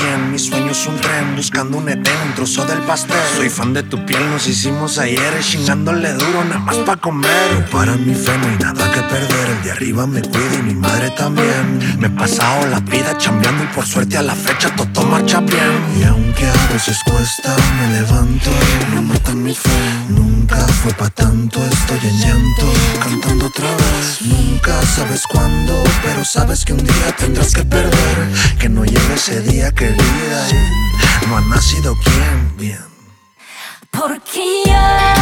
100. Mi sueño es un tren, buscando un Edén, un trozo del pastel. Soy fan de tu piel, nos hicimos ayer, chingándole duro, nada más pa' comer. Para mi fe no hay nada que perder, el de arriba me cuida y mi madre también. Me he pasado la vida chambeando y por suerte a la fecha todo marcha bien. Y aunque a veces cuesta, me levanto, no matan mi fe. Nunca fue pa' tanto, estoy en llanto, cantando otra vez. Nunca sabes cuándo, pero sabes que un día tendrás que perder. Que no llegue ese día, querida, no ha nacido quien bien. Porque yo